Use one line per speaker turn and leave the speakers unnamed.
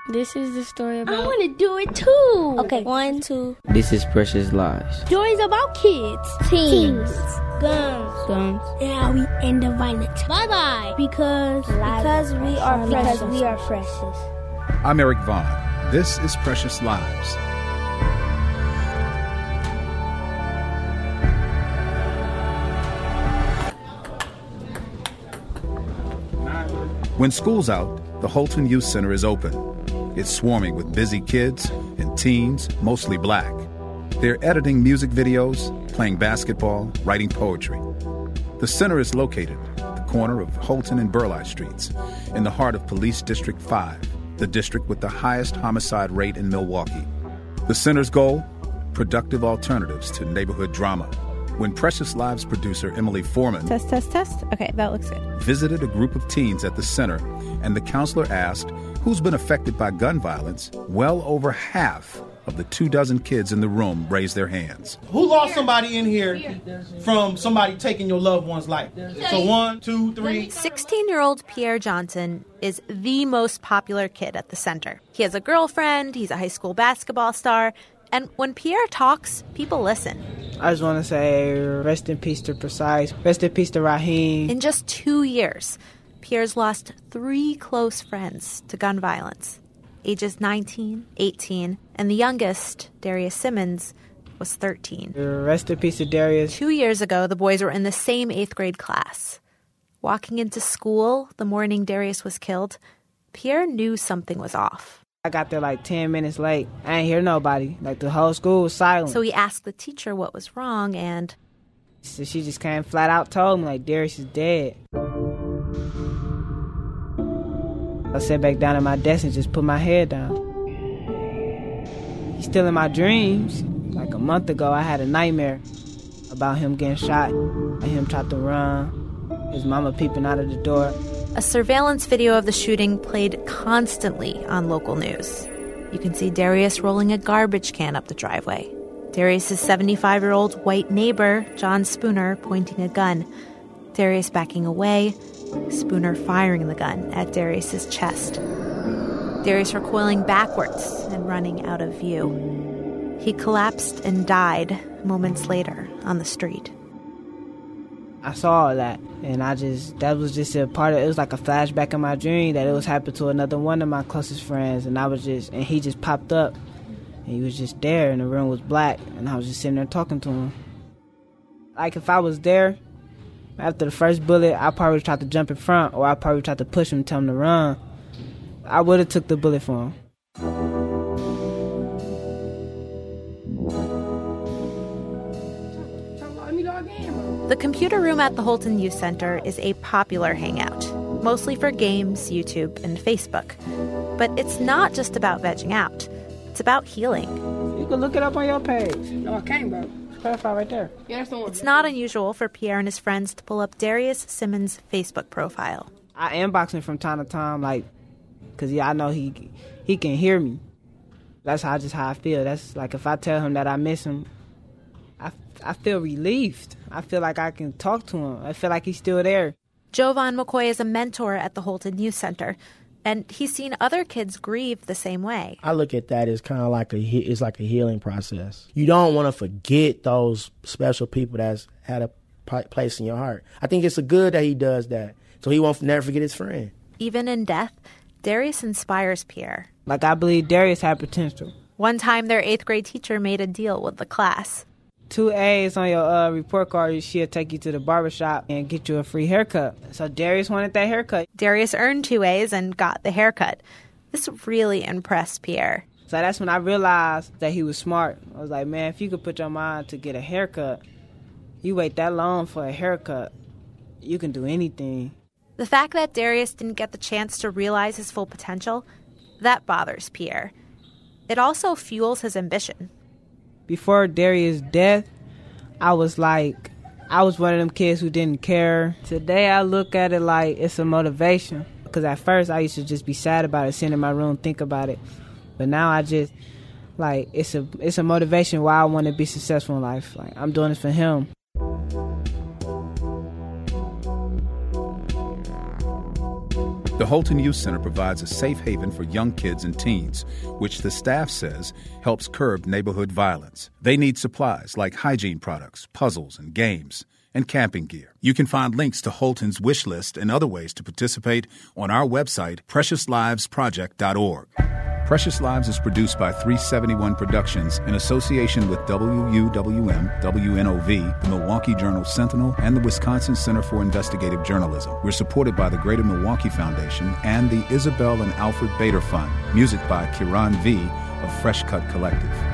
This is the story about...
I want to do it too.
Okay, 1, 2.
This is Precious Lives.
Stories about kids.
Teens.
Guns. And how we end the violence. Bye-bye. Because
we are precious.
I'm Eric Vaughn. This is Precious Lives. When school's out, the Holton Youth Center is open. It's swarming with busy kids and teens, mostly black. They're editing music videos, playing basketball, writing poetry. The center is located at the corner of Holton and Burleigh Streets, in the heart of Police District 5, the district with the highest homicide rate in Milwaukee. The center's goal? Productive alternatives to neighborhood drama. When Precious Lives producer Emily Foreman
Test. Okay, that looks good.
visited a group of teens at the center, and the counselor asked who's been affected by gun violence, well over half of the 24 kids in the room raised their hands.
Who lost somebody in here from somebody taking your loved one's life? So 1, 2, 3.
16-year-old Pierre Johnson is the most popular kid at the center. He has a girlfriend, he's a high school basketball star, and when Pierre talks, people listen.
I just want to say rest in peace to Precise, rest in peace to Raheem.
In just 2 years, Pierre's lost 3 close friends to gun violence. Ages 19, 18, and the youngest, Darius Simmons, was 13.
Rest in peace to Darius.
2 years ago, the boys were in the same 8th grade class. Walking into school the morning Darius was killed, Pierre knew something was off.
I got there like 10 minutes late. I ain't hear nobody. Like the whole school was silent.
So he asked the teacher what was wrong, and
so she just came flat out told me, like, Darius is dead. I sat back down at my desk and just put my head down. He's still in my dreams. Like a month ago, I had a nightmare about him getting shot and him tried to run, his mama peeping out of the door.
A surveillance video of the shooting played constantly on local news. You can see Darius rolling a garbage can up the driveway. Darius' 75-year-old white neighbor, John Spooner, pointing a gun. Darius backing away, Spooner firing the gun at Darius' chest. Darius recoiling backwards and running out of view. He collapsed and died moments later on the street.
I saw all that, and that was just a part of it. It was like a flashback in my dream that it was happening to another one of my closest friends, and he just popped up, and he was just there, and the room was black, and I was just sitting there talking to him. Like, if I was there, after the first bullet, I probably tried to jump in front, or I probably tried to push him and tell him to run. I would have took the bullet for him.
The computer room at the Holton Youth Center is a popular hangout, mostly for games, YouTube, and Facebook. But it's not just about vegging out. It's about healing.
You can look it up on your page.
No, I can't, bro.
It's profile right there.
Yeah, that's the one.
It's not unusual for Pierre and his friends to pull up Darius Simmons' Facebook profile.
I inbox him from time to time, like, because I know he can hear me. That's how I feel. That's like if I tell him that I miss him, I feel relieved. I feel like I can talk to him. I feel like he's still there.
Jovan McCoy is a mentor at the Holton Youth Center, and he's seen other kids grieve the same way.
I look at that as kind of like a healing process. You don't want to forget those special people that's had a place in your heart. I think it's good that he does that, so he won't never forget his friend. Even in death, Darius inspires Pierre.
Like, I believe Darius had potential.
One time, their 8th grade teacher made a deal with the class.
2 A's on your report card, she'll take you to the barbershop and get you a free haircut. So Darius wanted that haircut.
Darius earned 2 A's and got the haircut. This really impressed Pierre.
So that's when I realized that he was smart. I was like, man, if you could put your mind to get a haircut, you wait that long for a haircut, you can do anything.
The fact that Darius didn't get the chance to realize his full potential, that bothers Pierre. It also fuels his ambition.
Before Darius' death, I was one of them kids who didn't care. Today, I look at it like it's a motivation. Because at first, I used to just be sad about it, sit in my room, think about it. But now I just, like, it's a motivation why I want to be successful in life. Like, I'm doing this for him.
The The Holton Youth Center provides a safe haven for young kids and teens, which the staff says helps curb neighborhood violence. They need supplies like hygiene products, puzzles, and games, and camping gear. You can find links to Holton's wish list and other ways to participate on our website, PreciousLivesProject.org. Precious Lives is produced by 371 Productions in association with WUWM, WNOV, the Milwaukee Journal-Sentinel, and the Wisconsin Center for Investigative Journalism. We're supported by the Greater Milwaukee Foundation and the Isabel and Alfred Bader Fund. Music by Kiran V. of Fresh Cut Collective.